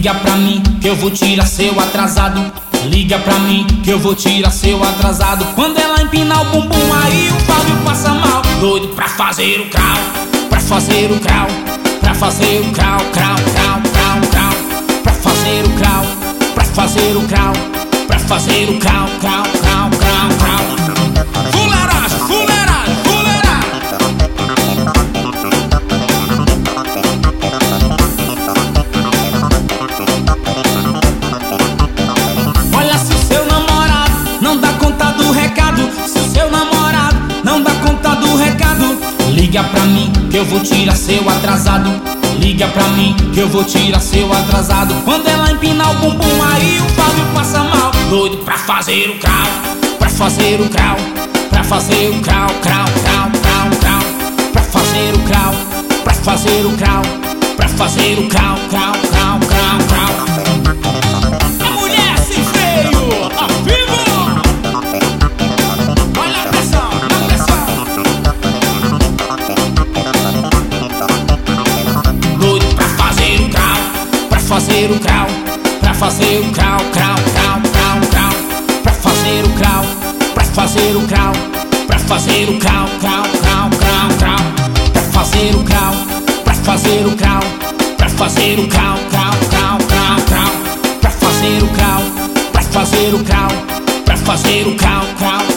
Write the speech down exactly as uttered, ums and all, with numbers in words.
Liga pra mim que eu vou tirar seu atrasado. Liga pra mim que eu vou tirar seu atrasado. Quando ela empinar o bumbum, aí o Fábio passa mal. Doido pra fazer o crau, pra fazer o crau, pra fazer o crau, crau, crau, crau, crau. Pra fazer o crau, pra fazer o crau, pra fazer o crau, crau, crau, crau, crau. Fuleiragem, fuleiragem, fuleiragem. Olha, se o seu namorado não dá conta do recado, se o seu namorado não dá conta do recado, liga pra mim que eu vou tirar seu atrasado. Liga pra mim que eu vou tirar seu atrasado. Quando ela empinar o bumbum, aí o Fábio passa mal. Doido pra fazer o crau, pra fazer o crau, pra fazer o crau, crau, crau, crau, crau. Pra fazer o crau, pra fazer o crau, pra fazer o crau, crau, crau, crau, crau. A mulher se veio ao vivo. Olha a pressão, a pressão. Doido pra fazer o crau, pra fazer o crau, pra fazer o crau, crau, crau, crau, crau. Pra fazer o crau, pra fazer o crau, pra fazer o crau, crau, crau, crau, crau. Pra fazer o crau, pra fazer o crau, pra fazer o crau, crau, crau, crau, crau. Pra fazer o crau, pra fazer o crau, pra fazer o crau, crau.